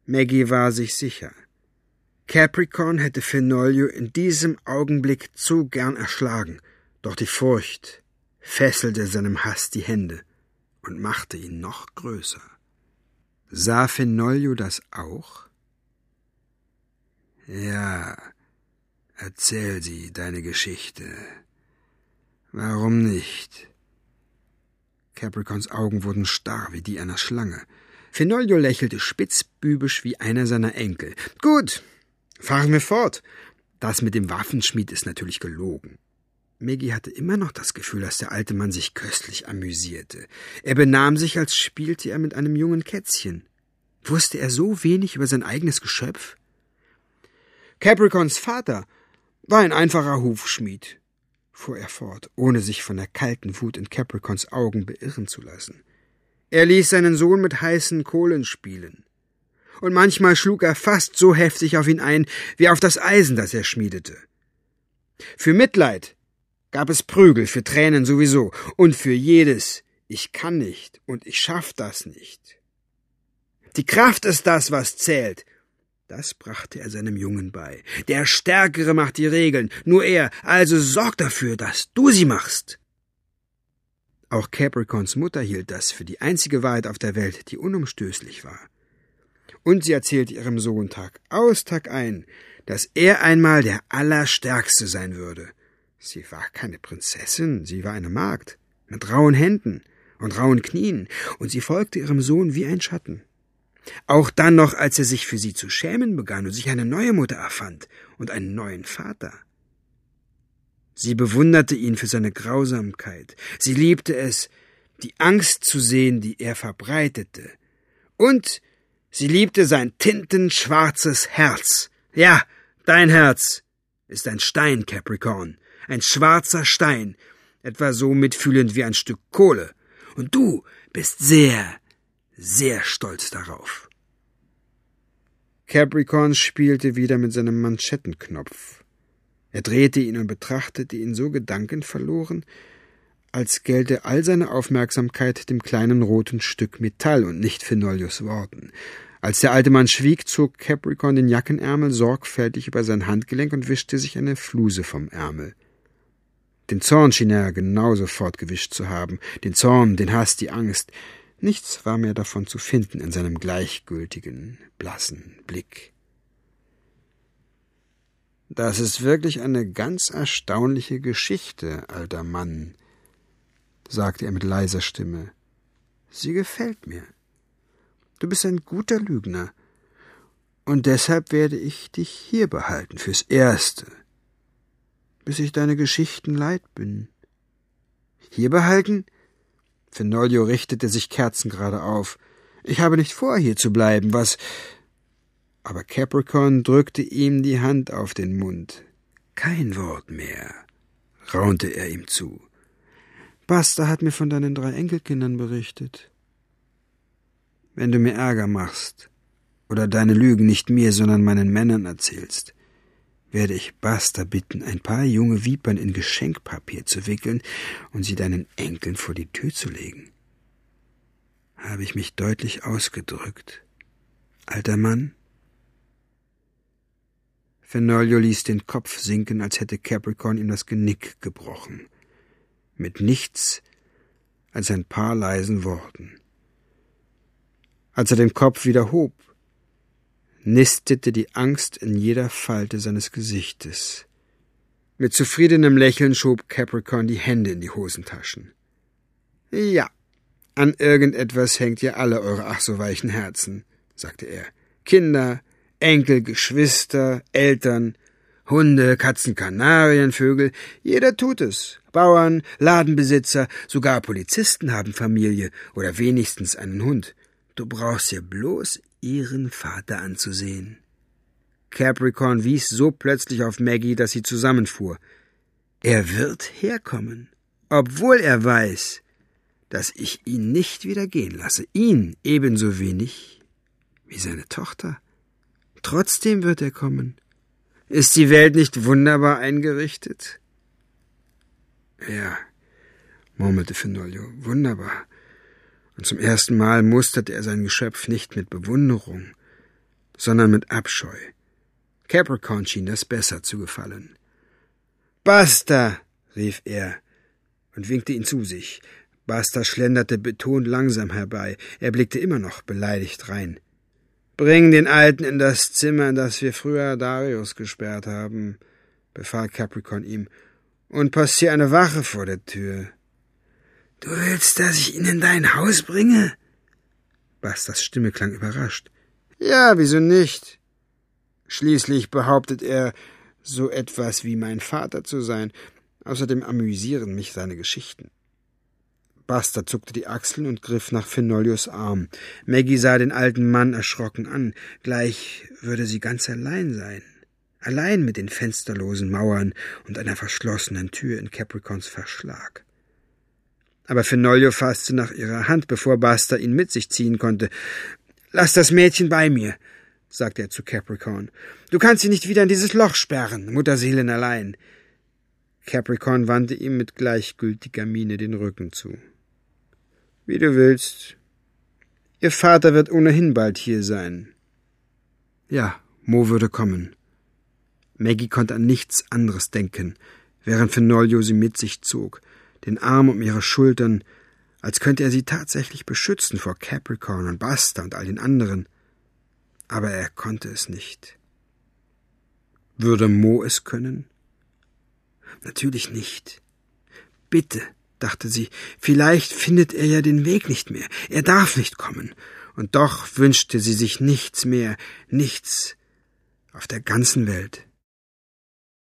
Maggie war sich sicher. Capricorn hätte Fenoglio in diesem Augenblick zu gern erschlagen, doch die Furcht fesselte seinem Hass die Hände und machte ihn noch größer. Sah Fenoglio das auch? »Ja, erzähl sie, deine Geschichte. Warum nicht?« Capricorns Augen wurden starr wie die einer Schlange. Fenoglio lächelte spitzbübisch wie einer seiner Enkel. »Gut, fahren wir fort. Das mit dem Waffenschmied ist natürlich gelogen.« Maggie hatte immer noch das Gefühl, dass der alte Mann sich köstlich amüsierte. Er benahm sich, als spielte er mit einem jungen Kätzchen. Wusste er so wenig über sein eigenes Geschöpf? Capricorns Vater war ein einfacher Hufschmied, fuhr er fort, ohne sich von der kalten Wut in Capricorns Augen beirren zu lassen. Er ließ seinen Sohn mit heißen Kohlen spielen. Und manchmal schlug er fast so heftig auf ihn ein, wie auf das Eisen, das er schmiedete. Für Mitleid gab es Prügel, für Tränen sowieso, und für jedes »Ich kann nicht« und »Ich schaff das nicht«. Die Kraft ist das, was zählt. Das brachte er seinem Jungen bei. Der Stärkere macht die Regeln, nur er, also sorg dafür, dass du sie machst. Auch Capricorns Mutter hielt das für die einzige Wahrheit auf der Welt, die unumstößlich war. Und sie erzählte ihrem Sohn Tag aus, Tag ein, dass er einmal der Allerstärkste sein würde. Sie war keine Prinzessin, sie war eine Magd, mit rauen Händen und rauen Knien, und sie folgte ihrem Sohn wie ein Schatten. Auch dann noch, als er sich für sie zu schämen begann und sich eine neue Mutter erfand und einen neuen Vater. Sie bewunderte ihn für seine Grausamkeit. Sie liebte es, die Angst zu sehen, die er verbreitete. Und sie liebte sein tintenschwarzes Herz. Ja, dein Herz ist ein Stein, Capricorn, ein schwarzer Stein, etwa so mitfühlend wie ein Stück Kohle. Und du bist sehr, sehr stolz darauf. Capricorn spielte wieder mit seinem Manschettenknopf. Er drehte ihn und betrachtete ihn so gedankenverloren, als gelte all seine Aufmerksamkeit dem kleinen roten Stück Metall und nicht Fenoglios Worten. Als der alte Mann schwieg, zog Capricorn den Jackenärmel sorgfältig über sein Handgelenk und wischte sich eine Fluse vom Ärmel. Den Zorn schien er genauso fortgewischt zu haben, den Zorn, den Hass, die Angst. Nichts war mehr davon zu finden in seinem gleichgültigen, blassen Blick. »Das ist wirklich eine ganz erstaunliche Geschichte, alter Mann«, sagte er mit leiser Stimme. »Sie gefällt mir. Du bist ein guter Lügner, und deshalb werde ich dich hier behalten, fürs Erste, bis ich deine Geschichten leid bin.« »Hier behalten?« Fenoglio richtete sich kerzengerade auf. »Ich habe nicht vor, hier zu bleiben, was...« Aber Capricorn drückte ihm die Hand auf den Mund. »Kein Wort mehr«, raunte er ihm zu. »Basta hat mir von deinen 3 Enkelkindern berichtet. Wenn du mir Ärger machst oder deine Lügen nicht mir, sondern meinen Männern erzählst, werde ich Basta bitten, ein paar junge Vipern in Geschenkpapier zu wickeln und sie deinen Enkeln vor die Tür zu legen. Habe ich mich deutlich ausgedrückt, alter Mann?« Fenoglio ließ den Kopf sinken, als hätte Capricorn ihm das Genick gebrochen. Mit nichts als ein paar leisen Worten. Als er den Kopf wieder hob, nistete die Angst in jeder Falte seines Gesichtes. Mit zufriedenem Lächeln schob Capricorn die Hände in die Hosentaschen. »Ja, an irgendetwas hängt ihr alle eure ach so weichen Herzen«, sagte er. »Kinder, Enkel, Geschwister, Eltern, Hunde, Katzen, Kanarien, Vögel, jeder tut es. Bauern, Ladenbesitzer, sogar Polizisten haben Familie oder wenigstens einen Hund. Du brauchst ja bloß ihren Vater anzusehen.« Capricorn wies so plötzlich auf Maggie, dass sie zusammenfuhr. »Er wird herkommen, obwohl er weiß, dass ich ihn nicht wieder gehen lasse, ihn ebenso wenig wie seine Tochter. Trotzdem wird er kommen. Ist die Welt nicht wunderbar eingerichtet?« »Ja«, murmelte Fenoglio, »wunderbar.« Und zum ersten Mal musterte er sein Geschöpf nicht mit Bewunderung, sondern mit Abscheu. Capricorn schien das besser zu gefallen. »Buster«, rief er und winkte ihn zu sich. Buster schlenderte betont langsam herbei. Er blickte immer noch beleidigt rein. »Bring den Alten in das Zimmer, in das wir früher Darius gesperrt haben«, befahl Capricorn ihm, »und postier eine Wache vor der Tür.« »Du willst, dass ich ihn in dein Haus bringe?« Busters Stimme klang überrascht. »Ja, wieso nicht? Schließlich behauptet er, so etwas wie mein Vater zu sein. Außerdem amüsieren mich seine Geschichten.« Buster zuckte die Achseln und griff nach Fenolios Arm. Maggie sah den alten Mann erschrocken an. Gleich würde sie ganz allein sein. Allein mit den fensterlosen Mauern und einer verschlossenen Tür in Capricorns Verschlag. Aber Fenolio fasste nach ihrer Hand, bevor Buster ihn mit sich ziehen konnte. »Lass das Mädchen bei mir«, sagte er zu Capricorn. »Du kannst sie nicht wieder in dieses Loch sperren, Mutterseelen allein.« Capricorn wandte ihm mit gleichgültiger Miene den Rücken zu. »Wie du willst. Ihr Vater wird ohnehin bald hier sein.« Ja, Mo würde kommen. Maggie konnte an nichts anderes denken, während Fenolio sie mit sich zog, den Arm um ihre Schultern, als könnte er sie tatsächlich beschützen vor Capricorn und Buster und all den anderen. Aber er konnte es nicht. Würde Mo es können? Natürlich nicht. Bitte, dachte sie, vielleicht findet er ja den Weg nicht mehr. Er darf nicht kommen. Und doch wünschte sie sich nichts mehr, nichts auf der ganzen Welt.